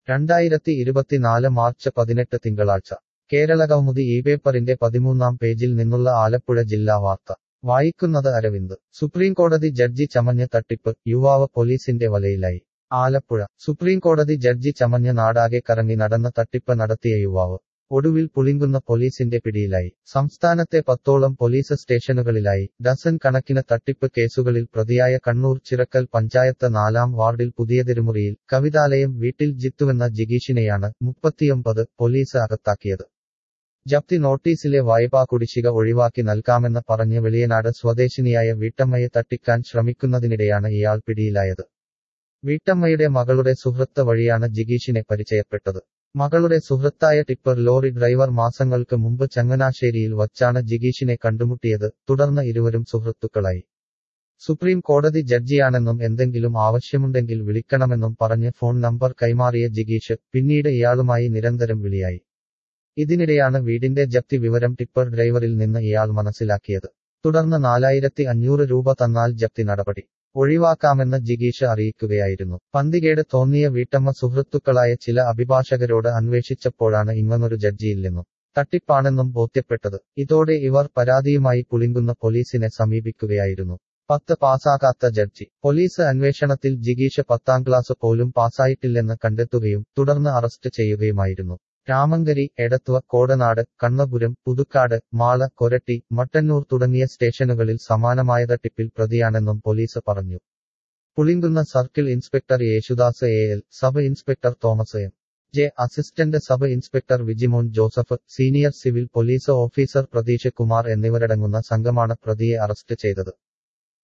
2024 March 18 തിങ്കളാഴ്ച കേരളകൗമുദി ഇപേപ്പറിന്റെ 13-ാം പേജിൽ നിന്നുള്ള ആലപ്പുഴ ജില്ലാ വാർത്ത വായിക്കുന്നത് അരവിന്ദ്. സുപ്രീംകോടതി ജഡ്ജി ചമഞ്ഞ് തട്ടിപ്പ്, യുവാവ് പോലീസിന്റെ വലയിലായി. ആലപ്പുഴ. സുപ്രീംകോടതി ജഡ്ജി ചമഞ്ഞ് നാടാകെ കറങ്ങി നടന്ന തട്ടിപ്പ് നടത്തിയ യുവാവ് ഒടുവിൽ പുളിങ്കുന്ന പോലീസിന്റെ പിടിയിലായി. സംസ്ഥാനത്തെ 10ഓളം പോലീസ് സ്റ്റേഷനുകളിലായി ഡസൻ കണക്കിന് തട്ടിപ്പ് കേസുകളിൽ പ്രതിയായ കണ്ണൂർ ചിറക്കൽ പഞ്ചായത്ത് 4-ാം വാർഡിൽ പുതിയതെരുമുറിയിൽ കവിതാലയം വീട്ടിൽ ജിത്തുവെന്ന ജിഗീഷിനെയാണ് 39 പോലീസ് അകത്താക്കിയത്. ജപ്തി നോട്ടീസിലെ വായ്പാ കുടിശ്ശിക ഒഴിവാക്കി നൽകാമെന്ന് പറഞ്ഞ് വെളിയനാട് സ്വദേശിനിയായ വീട്ടമ്മയെ തട്ടിക്കാൻ ശ്രമിക്കുന്നതിനിടെയാണ് ഇയാൾ പിടിയിലായത്. വീട്ടമ്മയുടെ മകളുടെ സുഹൃത്ത് വഴിയാണ് ജിഗീഷിനെ പരിചയപ്പെട്ടത്. മകളുടെ സുഹൃത്തായ ടിപ്പർ ലോറി ഡ്രൈവർ മാസങ്ങൾക്ക് മുമ്പ് ചങ്ങനാശ്ശേരിയിൽ വച്ചാണ് ജിഗീഷിനെ കണ്ടുമുട്ടിയത്. തുടർന്ന് ഇരുവരും സുഹൃത്തുക്കളായി. സുപ്രീം കോടതി ജഡ്ജിയാണെന്നും എന്തെങ്കിലും ആവശ്യമുണ്ടെങ്കിൽ വിളിക്കണമെന്നും പറഞ്ഞ് ഫോൺ നമ്പർ കൈമാറിയ ജിഗീഷ് പിന്നീട് ഇയാളുമായി നിരന്തരം വിളിയായി. ഇതിനിടെയാണ് വീടിന്റെ ജപ്തി വിവരം ടിപ്പർ ഡ്രൈവറിൽ നിന്ന് ഇയാൾ മനസ്സിലാക്കിയത്. തുടർന്ന് 4500 രൂപ തന്നാൽ ജപ്തി നടപടി ഒഴിവാക്കാമെന്ന് ജിഗീഷ് അറിയിക്കുകയായിരുന്നു. പന്തികേട് തോന്നിയ വീട്ടമ്മ സുഹൃത്തുക്കളായ ചില അഭിഭാഷകരോട് അന്വേഷിച്ചപ്പോഴാണ് ഇങ്ങനൊരു ജഡ്ജിയില്ലെന്നും തട്ടിപ്പാണെന്നും ബോധ്യപ്പെട്ടത്. ഇതോടെ ഇവർ പരാതിയുമായി പുളിങ്കുന്ന പോലീസിനെ സമീപിക്കുകയായിരുന്നു. 10 പാസാകാത്ത ജഡ്ജി. പോലീസ് അന്വേഷണത്തിൽ ജിഗീഷ് 10ാം ക്ലാസ് പോലും പാസായിട്ടില്ലെന്ന് കണ്ടെത്തുകയും തുടർന്ന് അറസ്റ്റ് ചെയ്യുകയുമായിരുന്നു. രാമങ്കരി, എടത്വ, കോടനാട്, കണ്ണപുരം, പുതുക്കാട്, മാള, കൊരട്ടി, മട്ടന്നൂർ തുടങ്ങിയ സ്റ്റേഷനുകളിൽ സമാനമായ തട്ടിപ്പിൽ പ്രതിയാണെന്നും പോലീസ് പറഞ്ഞു. Pulinkunnu circle inspector Yesudas AL, sub inspector Thomas M. J, assistant sub inspector Vijimon Joseph, senior civil police officer Pratheesh Kumar എന്നിവരടങ്ങുന്ന സംഘമാണ് പ്രതിയെ അറസ്റ്റ് ചെയ്തത്.